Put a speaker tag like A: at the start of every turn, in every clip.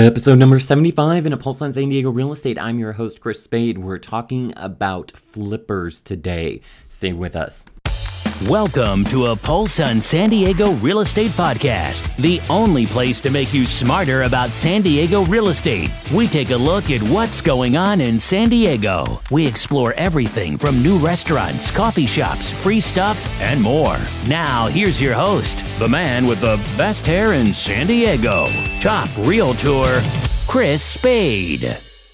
A: Episode number 75 in A Pulse on San Diego Real Estate. I'm your host, Chris Spade. We're talking about flippers today. Stay with us.
B: Welcome to A Pulse on San Diego Real Estate Podcast, the only place to make you smarter about San Diego real estate. We take a look at what's going on in San Diego. We explore everything from new restaurants, coffee shops, free stuff, and more. Now, here's your host, the man with the best hair in San Diego, top realtor, Chris Spade.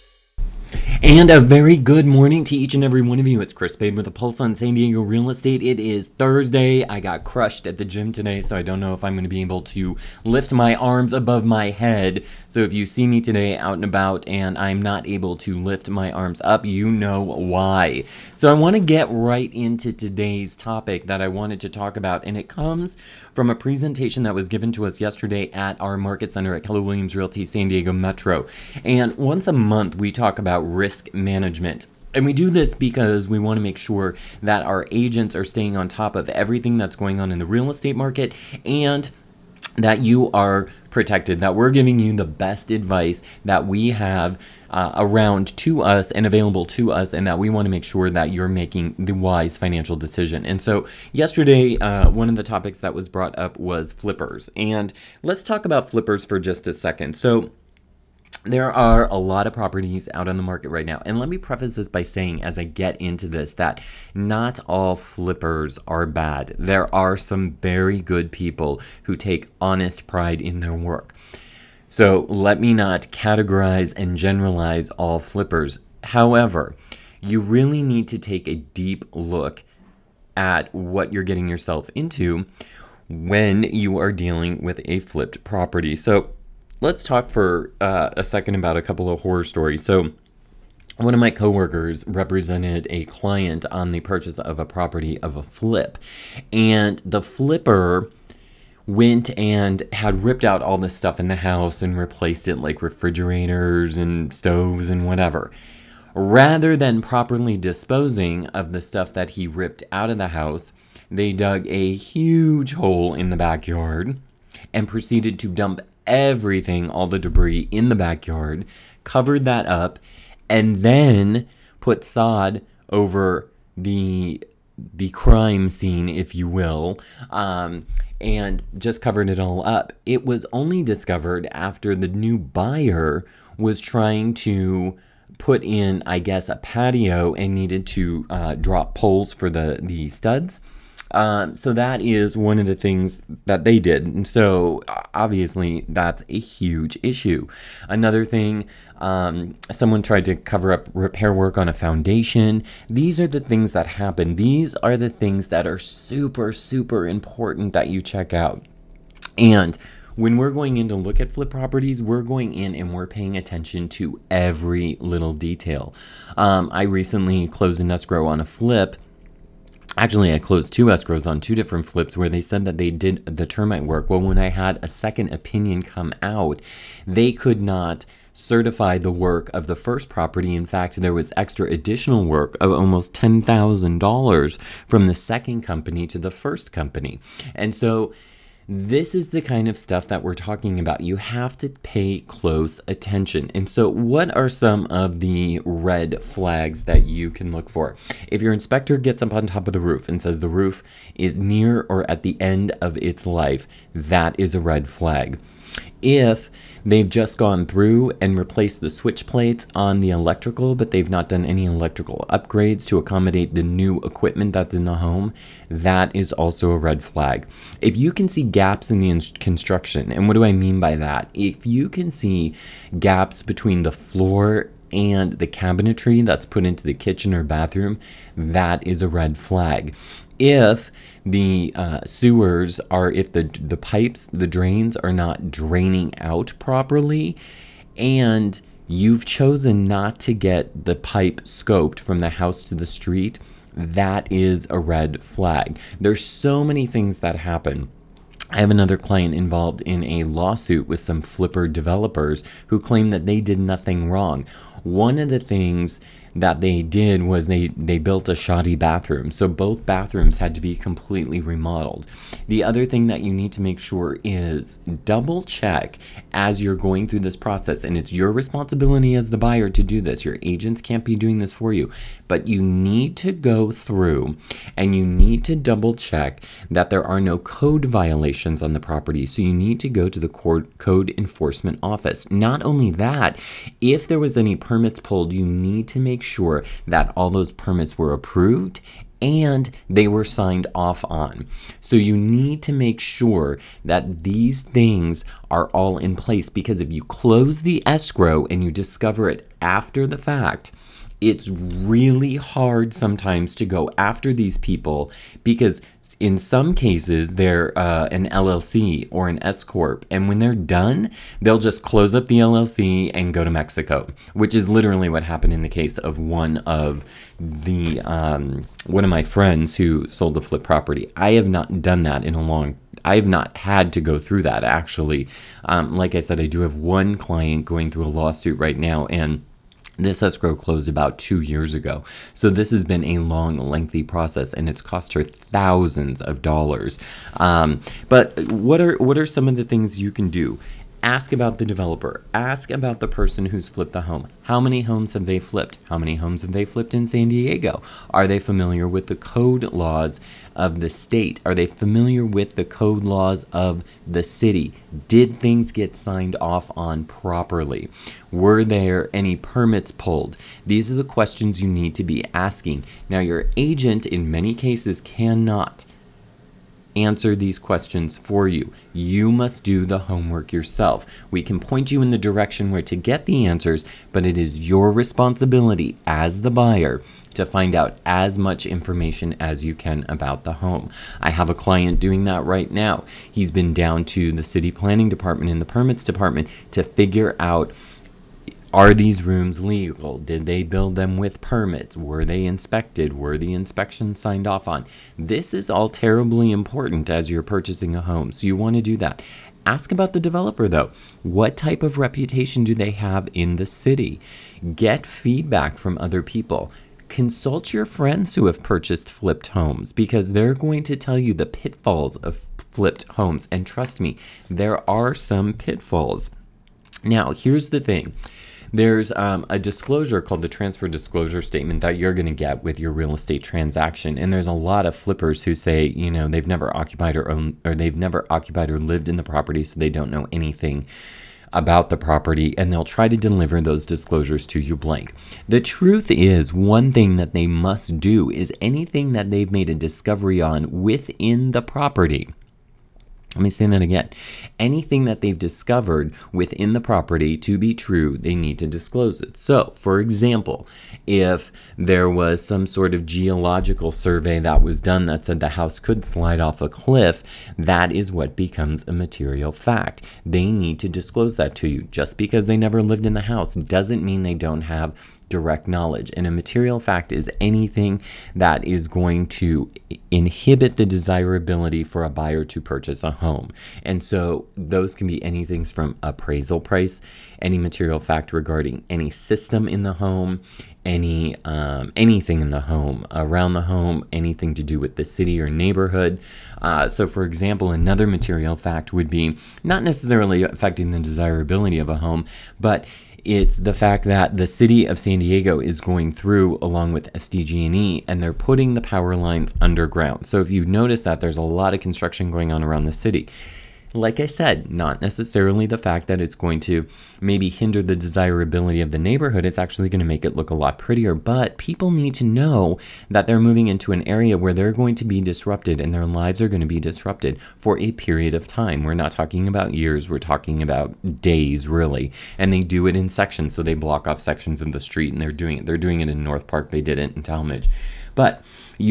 A: And a very good morning to each and every one of you. It's Chris Spade with A Pulse on San Diego Real Estate. It is Thursday. I got crushed at the gym today, so I don't know if I'm going to be able to lift my arms above my head. So if you see me today out and about and I'm not able to lift my arms up, you know why. So I want to get right into today's topic that I wanted to talk about, and it comes from a presentation that was given to us yesterday at our market center at Keller Williams Realty San Diego Metro. And once a month, we talk about risk management. And we do this because we want to make sure that our agents are staying on top of everything that's going on in the real estate market and that you are protected, that we're giving you the best advice that we have around to us and available to us, and that we want to make sure that you're making the wise financial decision. And so yesterday, one of the topics that was brought up was flippers. And let's talk about flippers for just a second. So there are a lot of properties out on the market right now. And let me preface this by saying, as I get into this, that not all flippers are bad. There are some very good people who take honest pride in their work. So let me not categorize and generalize all flippers. However, you really need to take a deep look at what you're getting yourself into when you are dealing with a flipped property. So let's talk for a second about a couple of horror stories. So one of my coworkers represented a client on the purchase of a property of a flip. And the flipper went and had ripped out all this stuff in the house and replaced it, like refrigerators and stoves and whatever. Rather than properly disposing of the stuff that he ripped out of the house, they dug a huge hole in the backyard and proceeded to dump everything, all the debris in the backyard, covered that up, and then put sod over the crime scene, if you will, and just covered it all up. It was only discovered after the new buyer was trying to put in, I guess, a patio and needed to drop poles for the studs. So that is one of the things that they did. And so obviously that's a huge issue. Another thing, someone tried to cover up repair work on a foundation. These are the things that happen. These are the things that are super, super important that you check out. And when we're going in to look at flip properties, we're going in and we're paying attention to every little detail. I recently closed an escrow on a flip. Actually, I closed 2 escrows on 2 different flips where they said that they did the termite work. Well, when I had a second opinion come out, they could not certify the work of the first property. In fact, there was extra additional work of almost $10,000 from the second company to the first company. And so this is the kind of stuff that we're talking about. You have to pay close attention. And so what are some of the red flags that you can look for? If your inspector gets up on top of the roof and says the roof is near or at the end of its life, that is a red flag. If they've just gone through and replaced the switch plates on the electrical, but they've not done any electrical upgrades to accommodate the new equipment that's in the home, that is also a red flag. If you can see gaps in the construction, and what do I mean by that? If you can see gaps between the floor and the cabinetry that's put into the kitchen or bathroom, that is a red flag. If the sewers are, if the pipes, the drains are not draining out properly, and you've chosen not to get the pipe scoped from the house to the street, that is a red flag. There's so many things that happen. I have another client involved in a lawsuit with some flipper developers who claim that they did nothing wrong. One of the things that they did was they built a shoddy bathroom. So both bathrooms had to be completely remodeled. The other thing that you need to make sure is double check as you're going through this process. And it's your responsibility as the buyer to do this. Your agents can't be doing this for you. But you need to go through and you need to double check that there are no code violations on the property. So you need to go to the code enforcement office. Not only that, if there was any permits pulled, you need to make sure that all those permits were approved and they were signed off on. So you need to make sure that these things are all in place, because if you close the escrow and you discover it after the fact, it's really hard sometimes to go after these people, because in some cases they're an LLC or an S Corp, and when they're done, they'll just close up the LLC and go to Mexico, which is literally what happened in the case of one of my friends who sold a flip property. I have not done that I have not had to go through that, actually. Like I said, I do have one client going through a lawsuit right now, and this escrow closed about 2 years ago. So this has been a long, lengthy process, and it's cost her thousands of dollars. But what are some of the things you can do? Ask about the developer. Ask about the person who's flipped the home. How many homes have they flipped? How many homes have they flipped in San Diego? Are they familiar with the code laws of the state? Are they familiar with the code laws of the city? Did things get signed off on properly? Were there any permits pulled? These are the questions you need to be asking. Now, your agent in many cases cannot answer these questions for you. You must do the homework yourself. We can point you in the direction where to get the answers, but it is your responsibility as the buyer to find out as much information as you can about the home. I have a client doing that right now. He's been down to the city planning department and the permits department to figure out, are these rooms legal? Did they build them with permits? Were they inspected? Were the inspections signed off on? This is all terribly important as you're purchasing a home, so you want to do that. Ask about the developer, though. What type of reputation do they have in the city? Get feedback from other people. Consult your friends who have purchased flipped homes, because they're going to tell you the pitfalls of flipped homes. And trust me, there are some pitfalls. Now, here's the thing. There's a disclosure called the transfer disclosure statement that you're going to get with your real estate transaction. And there's a lot of flippers who say, they've never occupied or lived in the property, so they don't know anything about the property, and they'll try to deliver those disclosures to you blank. The truth is, one thing that they must do is anything that they've made a discovery on within the property. Let me say that again. Anything that they've discovered within the property to be true, they need to disclose it. So, for example, if there was some sort of geological survey that was done that said the house could slide off a cliff, that is what becomes a material fact. They need to disclose that to you. Just because they never lived in the house doesn't mean they don't have direct knowledge. And a material fact is anything that is going to inhibit the desirability for a buyer to purchase a home. And so those can be anything from appraisal price, any material fact regarding any system in the home, anything in the home, around the home, anything to do with the city or neighborhood. So for example, another material fact would be not necessarily affecting the desirability of a home, but it's the fact that the city of San Diego is going through along with SDG&E, and they're putting the power lines underground. So if you notice that there's a lot of construction going on around the city, like I said, not necessarily the fact that it's going to maybe hinder the desirability of the neighborhood. It's actually going to make it look a lot prettier. But people need to know that they're moving into an area where they're going to be disrupted and their lives are going to be disrupted for a period of time. We're not talking about years. We're talking about days, really. And they do it in sections. So they block off sections of the street, and they're doing it in North Park. They did it in Talmadge. But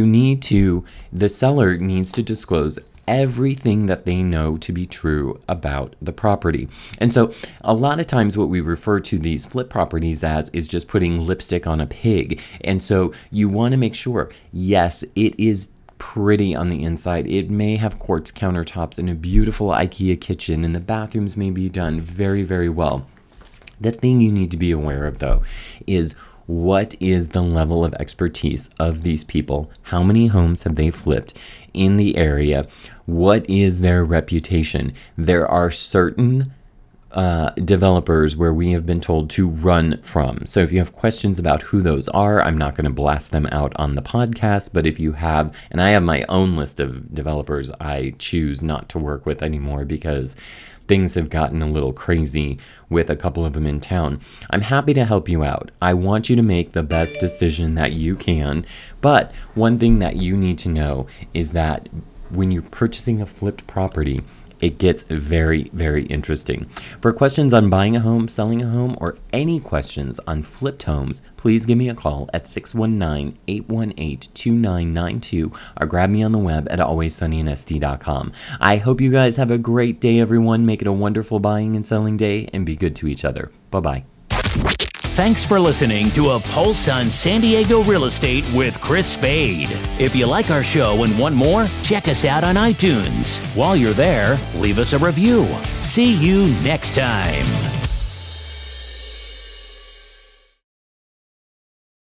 A: the seller needs to disclose everything that they know to be true about the property. And so a lot of times what we refer to these flip properties as is just putting lipstick on a pig. And so you want to make sure, yes, it is pretty on the inside. It may have quartz countertops and a beautiful IKEA kitchen, and the bathrooms may be done very, very well. The thing you need to be aware of, though, is what is the level of expertise of these people? How many homes have they flipped in the area? What is their reputation? There are certain developers where we have been told to run from. So if you have questions about who those are, I'm not going to blast them out on the podcast, but if you have, and I have my own list of developers I choose not to work with anymore because things have gotten a little crazy with a couple of them in town. I'm happy to help you out. I want you to make the best decision that you can, but one thing that you need to know is that when you're purchasing a flipped property, it gets very, very interesting. For questions on buying a home, selling a home, or any questions on flipped homes, please give me a call at 619-818-2992 or grab me on the web at alwayssunnynst.com. I hope you guys have a great day, everyone. Make it a wonderful buying and selling day, and be good to each other. Bye-bye.
B: Thanks for listening to A Pulse on San Diego Real Estate with Chris Spade. If you like our show and want more, check us out on iTunes. While you're there, leave us a review. See you next time.